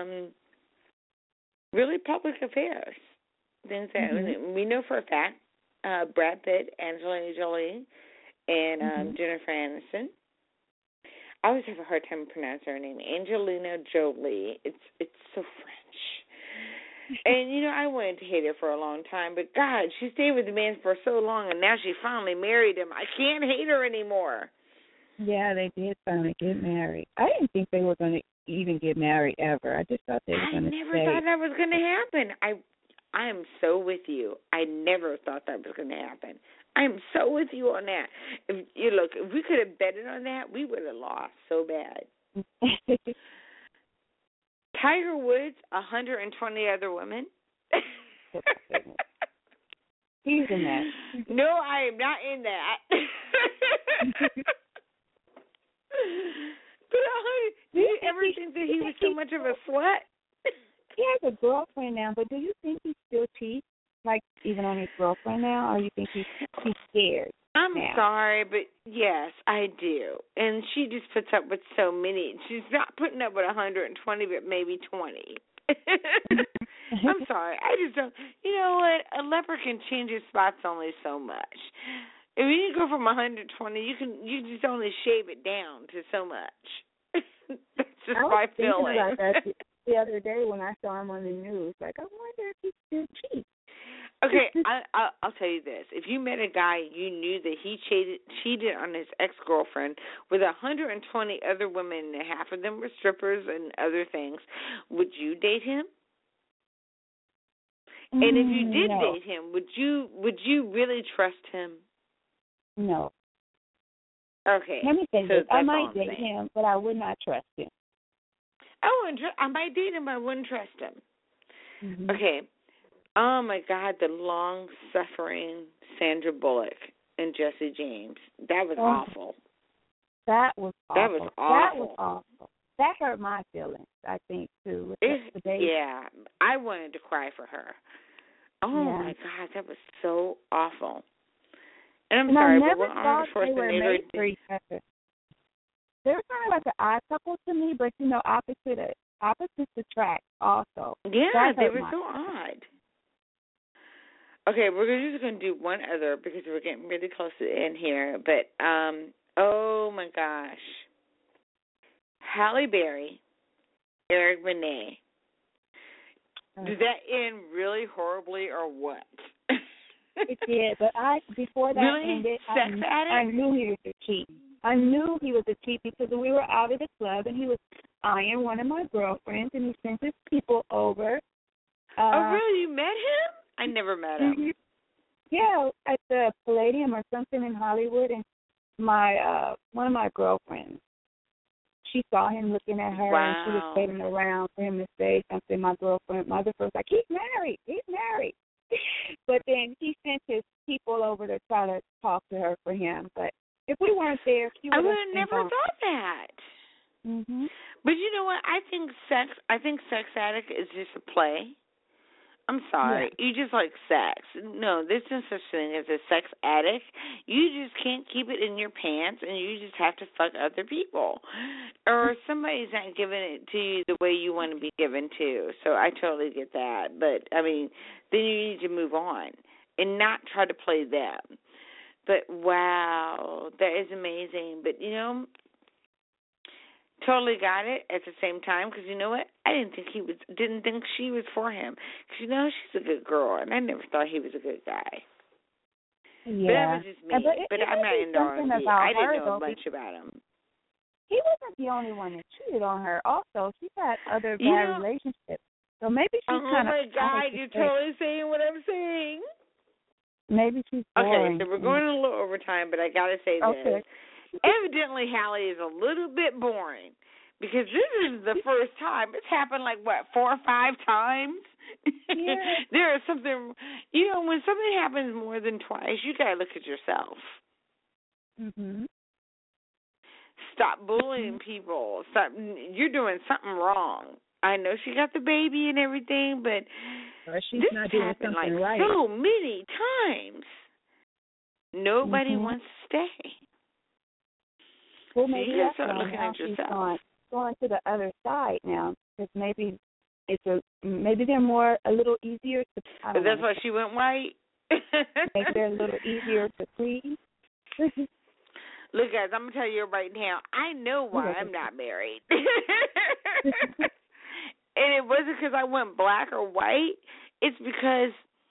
really public affairs. Things that we know for a fact, Brad Pitt, Angelina Jolie, and Jennifer Aniston. I always have a hard time pronouncing her name, Angelina Jolie. It's so French. And, I wanted to hate her for a long time, but, God, she stayed with the man for so long, and now she finally married him. I can't hate her anymore. Yeah, they did finally get married. I didn't think they were going to even get married ever. I just thought they were going to stay. I never thought that was going to happen. I am so with you. I never thought that was going to happen. I am so with you on that. If we could have betted on that, we would have lost so bad. Tiger Woods, 120 other women. He's in that. No, I am not in that. But do you ever think that he was so much of a slut? He has a girlfriend now, but do you think he still cheats, like even on his girlfriend now, or you think he's scared? I'm now? sorry, but yes, I do. And she just puts up with so many. She's not putting up with 120, but maybe 20. I'm sorry. I just don't. You know what? A leopard can change his spots only so much. If you go from 120, you just only shave it down to so much. That's just my feeling. I was thinking about that the other day when I saw him on the news. Like, I wonder if he still cheats. Okay, I'll tell you this. If you met a guy you knew that he cheated on his ex-girlfriend with 120 other women, and half of them were strippers and other things, would you date him? And if you did date him, would you really trust him? No. Okay. Let me say so this. I might date him, but I would not trust him. I might date him, but I wouldn't trust him. Mm-hmm. Okay. Oh, my God, the long-suffering Sandra Bullock and Jesse James. That was awful. That was awful. That was awful. That was awful. That hurt my feelings, I think, too. Yeah, I wanted to cry for her. Oh, yeah. My God, that was so awful. And I'm sorry, but what Arnold Schwarzenegger did. For each other. They were kind of like an odd couple to me, but, opposites attract also. Yeah, they were so odd. Okay, we're just going to do one other because we're getting really close to the end here. But, oh, my gosh. Halle Berry, Eric Benet. Did that end really horribly or what? It did, but before that really? ended, I knew he was a cheat. I knew he was a cheat because we were out at the club and he was eyeing one of my girlfriends and he sent his people over. Oh, really? You met him? I never met him. Mm-hmm. Yeah, at the Palladium or something in Hollywood, and one of my girlfriends, she saw him looking at her, and she was waiting around for him to say something. My other friend was like, he's married. But then he sent his people over to try to talk to her for him. But if we weren't there, I would have never thought that. Mm-hmm. But you know what? I think Sex Addict is just a play. I'm sorry. Yeah. You just like sex. No, there's no such thing as a sex addict. You just can't keep it in your pants, and you just have to fuck other people. Or somebody's not giving it to you the way you want to be given to. So I totally get that. But, I mean, then you need to move on and not try to play them. But, wow, that is amazing. But, totally got it at the same time, because you know what? I didn't think she was for him. Because you know she's a good girl, and I never thought he was a good guy. Yeah. But that was just me. But I'm not into R&B. I didn't know much about him. He wasn't the only one that cheated on her. Also, she's had other bad relationships. So maybe she's kind of... Oh, my God, you're totally saying what I'm saying. Maybe she's boring. Okay, so we're going a little overtime, but I got to say this. Evidently, Hallie is a little bit boring, because this is the first time. It's happened like, 4 or 5 times? Yeah. There is something, when something happens more than twice, you got to look at yourself. Mm-hmm. Stop bullying people. Stop. You're doing something wrong. I know she got the baby and everything, but she's this not has doing happened something like right. so many times. Nobody wants to stay. Well, maybe you that's start looking at yourself. Going to the other side now, because maybe maybe they're a little easier to. But that's why she went white. Maybe they're a little easier to please. Look, guys, I'm gonna tell you right now. I know why I'm not married, and it wasn't because I went black or white. It's because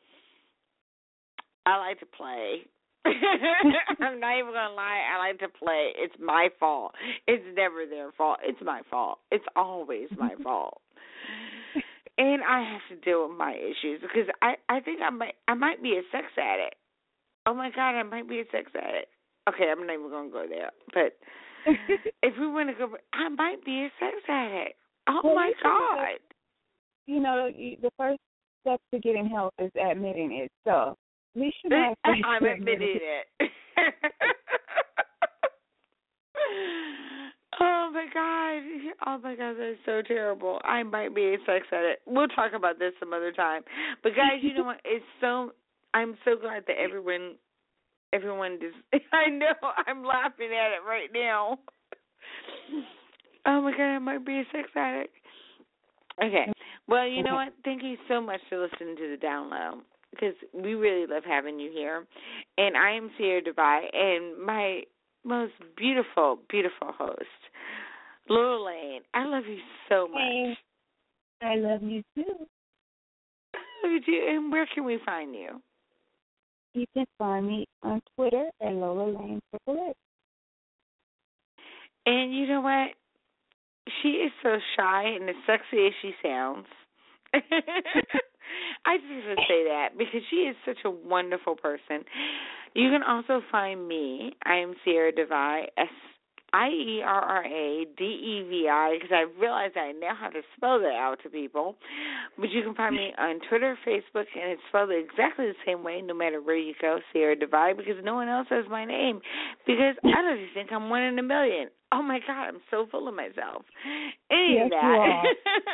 I like to play. I'm not even gonna lie. I like to play. It's my fault. It's never their fault. It's my fault. It's always my fault. And I have to deal with my issues, because I think I might be a sex addict. Oh my God, I might be a sex addict. Okay, I'm not even gonna go there. But if we want to go, I might be a sex addict. Oh my God. The first step to getting help is admitting it. So at least I'm admitting it. Oh my God, that's so terrible. I might be a sex addict. We'll talk about this some other time. But guys, you know what? I'm so glad that everyone just, I know, I'm laughing at it right now. Oh my God, I might be a sex addict. Okay. Well, you know what? Thank you so much for listening to the download, because we really love having you here. And I am Sierra Devine, and my most beautiful, beautiful host, Lola Lane. I love you so much. Hey, I love you too. I love you too. And where can we find you? You can find me on Twitter at Lola Lane XXX. And you know what? She is so shy and as sexy as she sounds. I just want to say that because she is such a wonderful person. You can also find me. I am Sierra Devine, SIERRADEVI, because I realized I now have to spell that out to people. But you can find me on Twitter, Facebook, and it's spelled exactly the same way no matter where you go, Sierra Devine, because no one else has my name. Because I don't even think I'm 1 in a million. Oh, my God, I'm so full of myself. Yes, that. you are.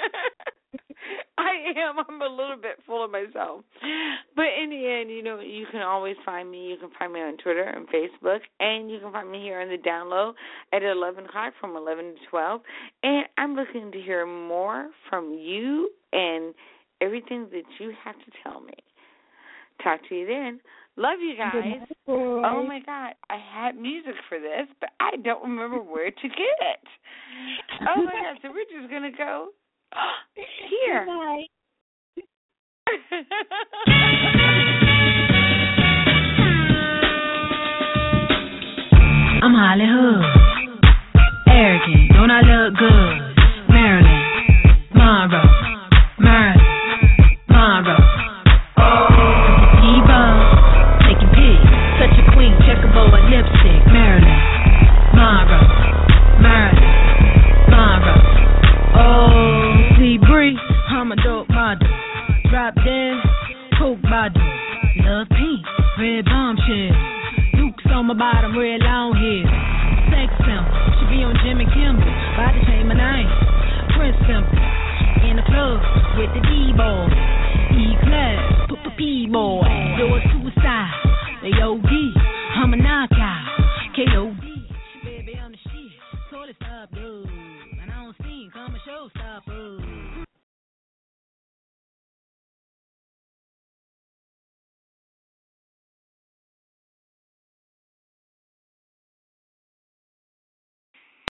I am. I'm a little bit full of myself. But in the end, you know, you can always find me. You can find me on Twitter and Facebook, and you can find me here on the download at 11 o'clock from 11 to 12. And I'm looking to hear more from you and everything that you have to tell me. Talk to you then. Love you guys. Oh, my God. I had music for this, but I don't remember where to get it. Oh, my God. So we're just going to go here. Bye. I'm Hollywood. Arrogant. Don't I look good? Marilyn Monroe. Marilyn Monroe. Taking pics, such a queen, checkerboard lipstick, Marilyn Monroe, Marilyn Monroe. Oh, see Bree, I'm a dope model. Drop dead, coke bottle. Love pink, red bombshell. Luke's on my bottom, red long hair. Sex symbol, should be on Jimmy Kimmel. About to change my name, Prince Simple. In the club with the D-boy. E-class, P-boy. Do a suicide, they OD. I'm a knockout, K.O.D. Baby, I'm the shit. So let's stop, dude. And I don't see, come and show stop,